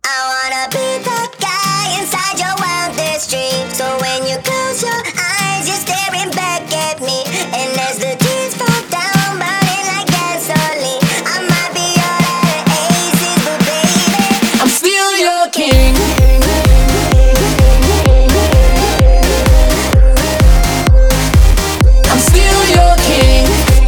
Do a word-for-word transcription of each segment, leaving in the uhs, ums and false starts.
I wanna be that guy inside your wildest dream. So when you close your eyes, you're staring back at me. And as the tears fall down, burning like gasoline, I might be all out of aces, but baby, I'm still your king. I'm still your king.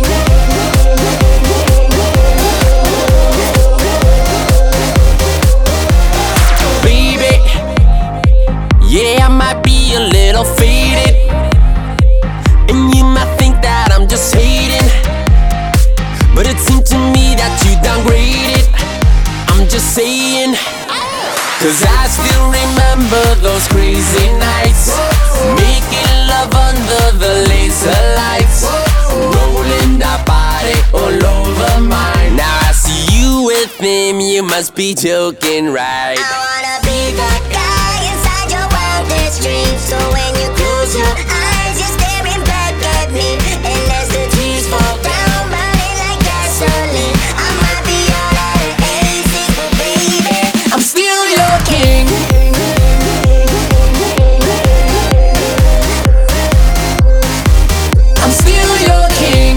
Baby, yeah, I might be a little faded, and you might think that I'm just hating, but it seemed to me that you downgraded. I'm just saying, cause I still remember those crazy nights, making love under the laser lights, rolling that body all over mine. Now I see you with him, you must be joking, right? I wanna be that guy inside your wildest dreams. So when you close your eyes, you're staring back at me. And as the tears fall down, burning like gasoline, I might be all out of aces, but baby, I'm still your king. I'm still your king.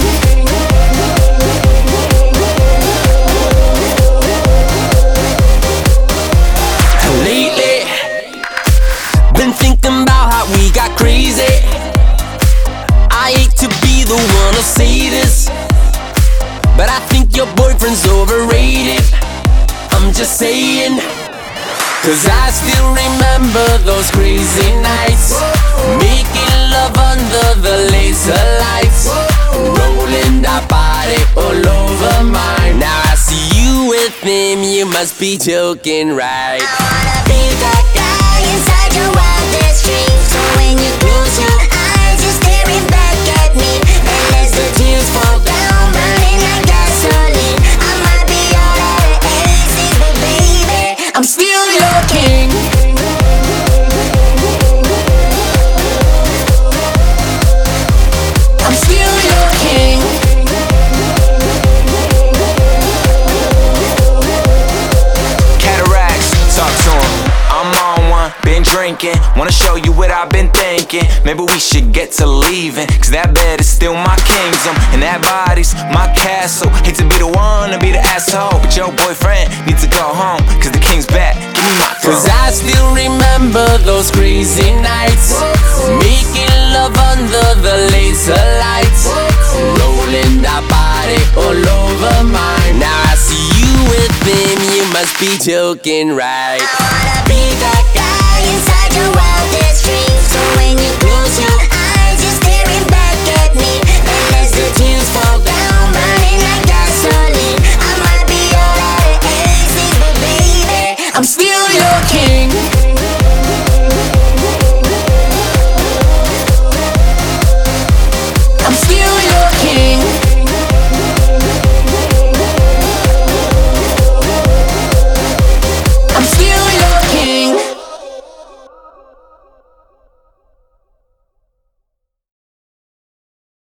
Lately, been thinking about how we got crazy. I hate to be the one to say this, but I think your boyfriend's overrated. I'm just saying, cause I still remember those crazy nights, making love under the laser lights, rolling that body all over mine. Now I see you with him, you must be joking, right? I wanna be that guy inside your wildest dreams. So when you close your eyes, you're staring back at me. And as the tears fall down, burning like gasoline, I might be all out of aces, but baby, I'm still your king. I'm still your king. Cataracts, talk to 'em. I'm on one, been drinking. Wanna show you what I've been thinking. Maybe we should get to leaving, cause that bed is still my kingdom, and that body's my castle. Hate to be the one to be the asshole, but your boyfriend needs to go home, cause the king's back. Give me my throne. Cause I still remember those crazy nights, making love under the laser lights, rolling that body all over mine. Now I see you with him, you must be joking, right? I wanna be that guy inside your wildest dreams. So when you close